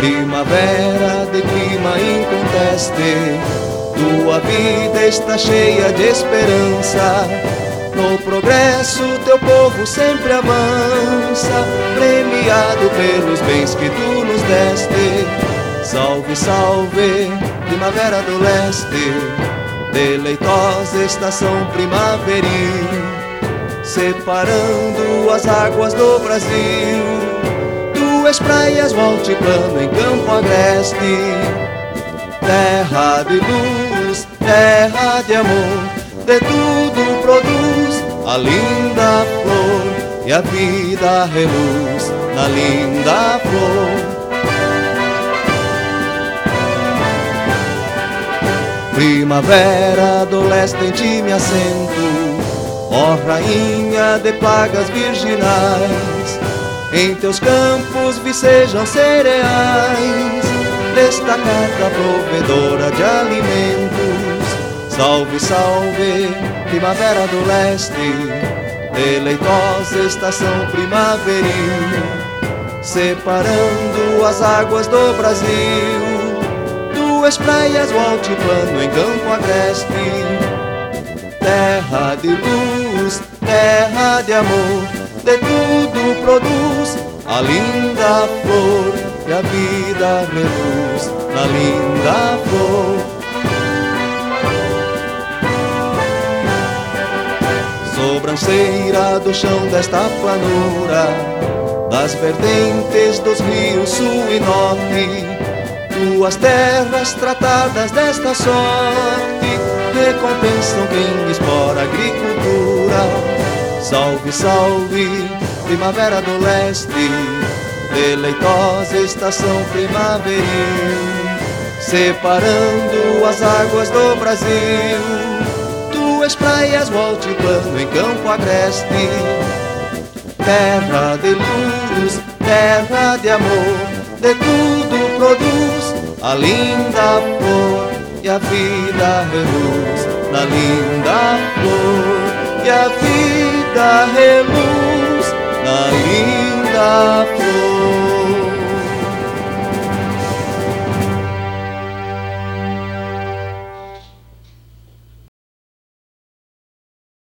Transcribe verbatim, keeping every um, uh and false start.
Primavera de clima inconteste, tua vida está cheia de esperança. No progresso teu povo sempre avança, premiado pelos bens que tu nos deste. Salve, salve, primavera do leste, deleitosa estação primaveril, separando as águas do Brasil. Tuas praias, o altiplano em Campo Agreste, terra de luz, terra de amor, de tudo produz a linda flor, e a vida reluz na linda flor. Primavera do leste em ti me assento, ó rainha de plagas virginais. Em teus campos vicejam cereais, destacada provedora de alimentos. Salve, salve, primavera do leste, deleitosa estação primaveril, separando as águas do Brasil. Tuas praias, o altiplano em Campo Agreste, terra de luz, terra de amor, de tudo produz a linda flor, e a vida reluz na linda flor. Sobranceira do chão desta planura, das vertentes dos rios sul e norte, tuas terras tratadas desta sorte recompensam quem explora a agricultura. Salve, salve, primavera do leste, deleitosa estação primaveril, separando as águas do Brasil. Tuas praias, o altiplano em Campo Agreste, terra de luz, terra de amor, de tudo produz a linda flor, e a vida reluz na linda flor, e a vida reluz na linda flor.